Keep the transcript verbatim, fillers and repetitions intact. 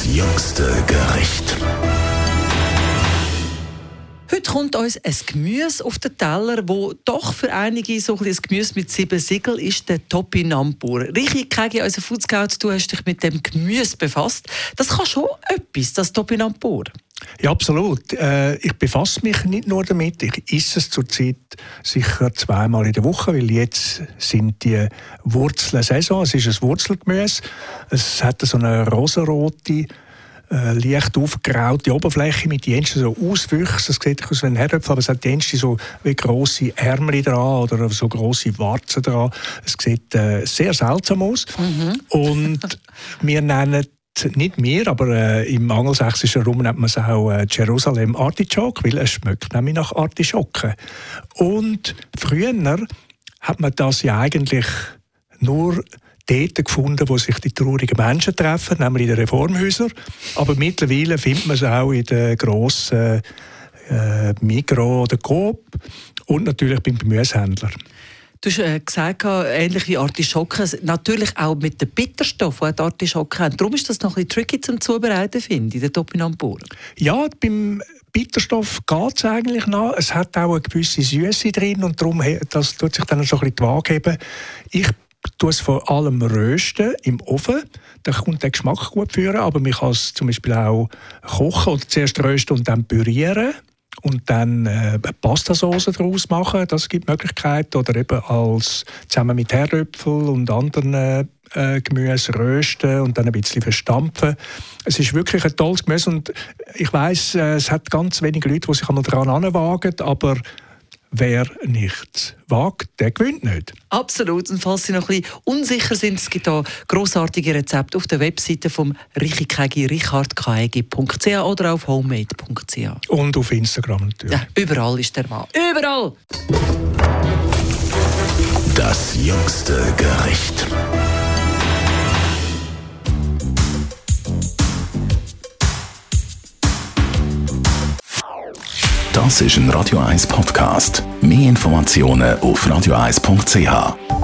jüngste Gericht. Heute kommt uns ein Gemüse auf den Teller, wo doch für einige so ein Gemüse mit sieben Siegeln ist, der Topinambur. Richi Kägi, unser Food Scout, du hast dich mit dem Gemüse befasst. Das kann schon etwas, das Topinambur. Ja, absolut. Äh, ich befasse mich nicht nur damit, ich esse es zurzeit sicher zweimal in der Woche, weil jetzt sind die Wurzelsaison. Es ist ein Wurzelgemüse. Es hat so eine rosarote, äh, leicht aufgeraute Oberfläche mit jensten so Auswüchsen. Es sieht aus wie ein Herdöpfel, aber es hat jensten so wie grosse Ärmel dran oder so grosse Warzen dran. Es sieht äh, sehr seltsam aus. Mhm. Und wir nennen nicht mehr, aber äh, im angelsächsischen Raum nennt man es auch äh, Jerusalem Artichoke, weil es schmeckt nämlich nach Artischocken. Und früher hat man das ja eigentlich nur dort gefunden, wo sich die traurigen Menschen treffen, nämlich in den Reformhäusern. Aber mittlerweile findet man es auch in den grossen äh, Migros oder Coop und natürlich beim Gemüsehändler. Du hast äh, gesagt, ähnlich wie Artischocken, natürlich auch mit den Bitterstoffen, die die Artischocken haben. Darum ist das noch ein bisschen tricky zum Zubereiten, finde ich, der Topinambur. Ja, beim Bitterstoff geht es eigentlich noch. Es hat auch eine gewisse Süße drin und darum das tut sich dann schon ein bisschen die Waage heben. Ich tue es vor allem rösten im Ofen. Da kommt der Geschmack gut führen, aber man kann es zum Beispiel auch kochen oder zuerst rösten und dann pürieren. Und dann äh, Pastasauce daraus machen, das gibt Möglichkeiten. Oder eben als zusammen mit Herdöpfel und anderen äh, Gemüse rösten und dann ein bisschen verstampfen. Es ist wirklich ein tolles Gemüse und ich weiss, äh, es hat ganz wenige Leute, die sich einmal daran heranwagen, aber wer nichts wagt, der gewinnt nicht. Absolut. Und falls Sie noch ein bisschen unsicher sind, es gibt da grossartige Rezepte auf der Webseite vom Richi Kägi, richard kägi punkt c h oder auf homemade punkt c h. Und auf Instagram natürlich. Ja, überall ist der Mann. Überall! Das jüngste Gericht. Das ist ein Radio eins Podcast. Mehr Informationen auf radio eins punkt c h.